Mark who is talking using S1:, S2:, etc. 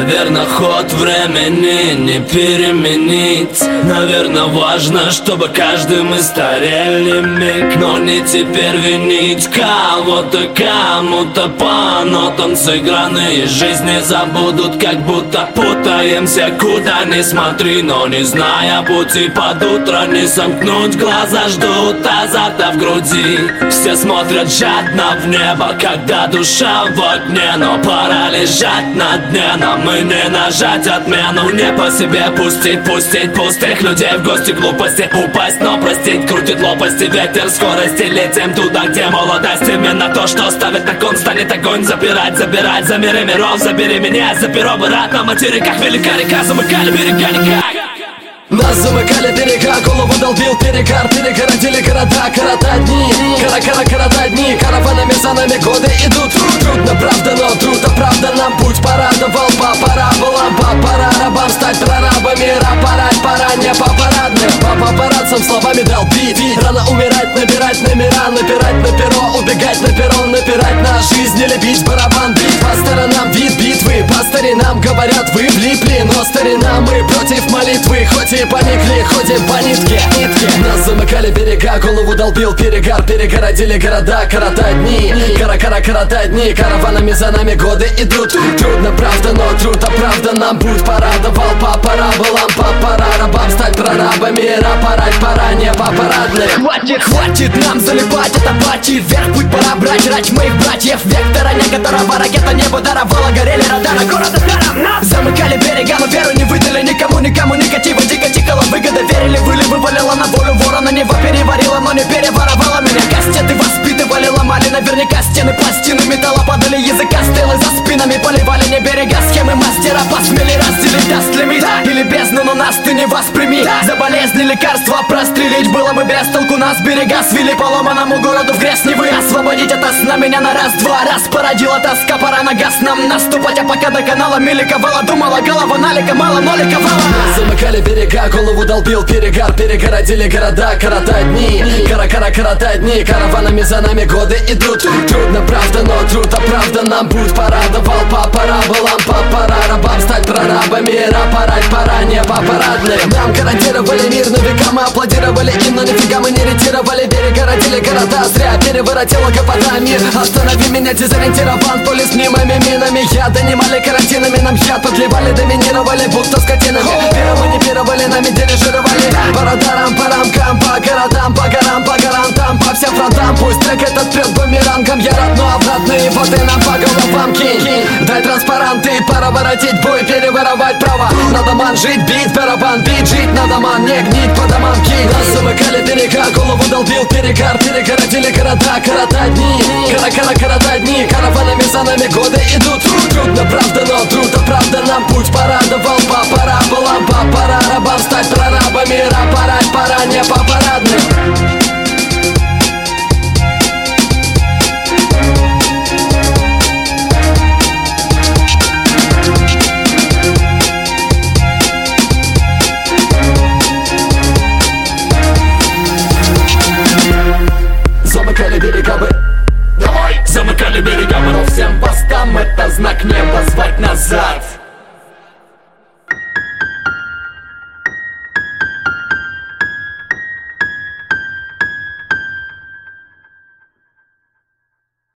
S1: Наверное, ход времени не переменить. Наверное, важно, чтобы каждый мы старели миг. Но не теперь винить кого-то, кому-то по нотам сыгранные жизни забудут, как будто путаемся, куда ни смотри. Но не зная пути под утро, не сомкнуть глаза, ждут азарта в груди. Все смотрят жадно в небо, когда душа в огне. Но пора лежать на дне, нам и не нажать отмену. Не по себе пустить пустых людей в гости, глупости упасть, но простить. Крутит лопасти ветер скорости, летим туда, где молодость. Именно то, что ставит на кон, станет огонь забирать за миры миров. Забери меня за перо, бы рад на материках. Велика река, замыкали берега никак.
S2: Нас замыкали берега, голову долбил перегар. Перегородили города, коротать дни. Коротать дни, караванами за нами годы идут. Трудно, правда, но трудно, правда. Нам путь порадовал по параболам. Пора рабам стать прорабами. Рапорать пора не по парадным. По папарацам словами долбить. Рано умирать, набирать номера. Напирать на перо, убегать на перрон. Напирать на жизнь, не любить барабан бить. По сторонам вид битвы, по старинам говорят вы влипли. Но старина мы против молитвы. Хоть и поникли, ходим по нитке. Нас замыкали берега, голову долбил перегар. Перегородили города, коротать дни. Коротать дни, караванами за нами годы идут. Трудно, правда, но трудно, правда. Нам путь порадовал по параболам. Пора рабам стать прорабами. Рапорать пора не по парадным. Хватит нам заливать это пати. Вверх путь пора брать, рать моих братьев. Вектора некоторого ракета небо даровала. Горели радары города даром. Замыкали берега, но веру не выдали никому негатива. Дико тикала выгода, верили, вывалила на волю ворона. Небо переварила, но не переворовала меня. Кастеты воспитывали, ломали наверняка стены, пластины металла падали, языка стрелы за спинами поливали не берега. Схемы мастера посмели разделить, даст лимит или бездну, но нас ты не восприми. За болезни лекарства прострелить было бы без толку. Нас берега свели поломанному городу в грязь Невы. Освободить это сна меня на раз-два. Раз породила тоска, пора на газ нам наступать. А пока до канала меликовала, думала голова налика, мало ноликовала. Нас замыкали берега, голову долбил перегар. Перегородили города, коротать дни. Коротать дни, караванами за нами годы идут. Трудно, правда, но трудно, правда. Нам путь порадовал по параболам. Пора рабам стать прорабами. Рапорать пора не по парадным. Нам гарантировали мир, на века мы аплодировали им. Но нифига мы не ретировали, перегородили города. Зря переворотила гопота мир. Останови меня, дезориентирован. То ли с мнимыми минами я донимали карантинами. Нам яд подливали, доминировали, будто скотинами. Пировали, нами дирижировали. По радарам, по рамкам, по городам, по горам, по горам, там, по всем фронтам. Пусть трек этот прет бумерангом. Я рад, но обратные воды нам по головам кинь. Дай транспаранты, пора воротить бой, переворовать право. Надо ман жить, бить, барабан бить, жить надо ман, не гнить по домам кинь. Нас замыкали берега.